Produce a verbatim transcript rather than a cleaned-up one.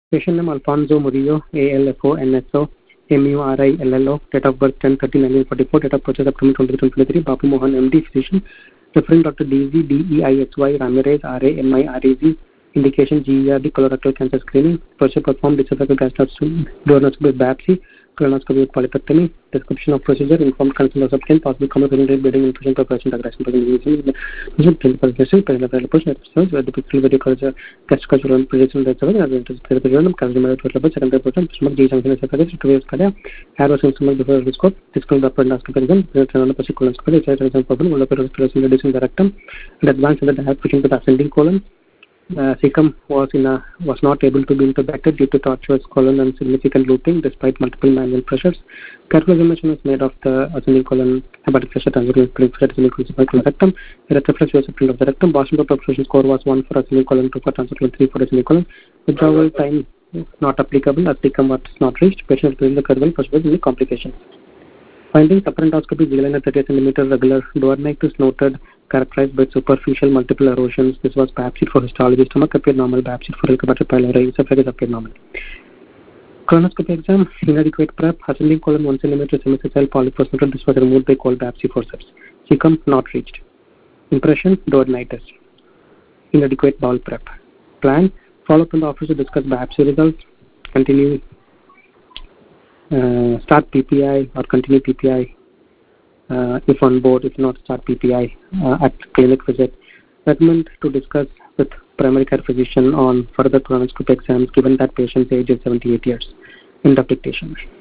Patient name Alfonso Murillo, A L F O N S O M U R I L L O, date of birth ten thirty nineteen forty-four, date of purchase September twenty twenty-three, Bapu Mohan M D, physician, referring Doctor D Z, D E I H Y, Ramirez, R A M I R E Z, indication G E R D, colorectal cancer screening, procedure performed, disophageal gastroscopy, duodenoscopy with biopsy, colonoscopy with polypectomy, description of procedure, informed consent of substance, possible common bleeding, infusion, preparation, aggression, presentation, clinical presentation, prenatal approach, episodes, where the pixel video culture, gastroscopy, projection, red seven, as well as periodontal, consumer level, secondary approach, stomach, G junction, esophagus, two waves, cardia, hair was instrument before the scope, discal upper endoscopy, renal colonoscopy, excitation problem, reducing the rectum, and advanced in the diet pushing to the ascending colon. Uh, cecum was in a, was not able to be intubated due to tortuous colon and significant looping despite multiple manual pressures. Careful examination was made of the ascending colon, hepatic pressure, transverse pressure, ascending colon, rectum. The reflex was a print of the rectum. Boston perforation score was one for ascending colon, two for transverse colon, three for ascending colon. Withdrawal time not applicable as cecum was not reached. Patient was the curval first with any complications. Findings: upper endoscopy, G-line at thirty centimeter, regular duodenitis noted, characterized by superficial multiple erosions. This was biopsied for histology. Stomach appeared normal. Biopsied for Helicobacter pylori. Esophagus appeared normal. Colonoscopy exam: inadequate prep. Ascending colon one centimeter, semicoccygeal polypus noted. This was removed by cold biopsy forceps. Cecum not reached. Impression: duodenitis. Inadequate bowel prep. Plan: follow up in the office to discuss biopsy results. Continue. Uh, start P P I or continue P P I uh, if on board, if not start P P I uh, at clinic visit. Recommend to discuss with primary care physician on further colonoscopy exams given that patient's age is seventy-eight years. End of dictation.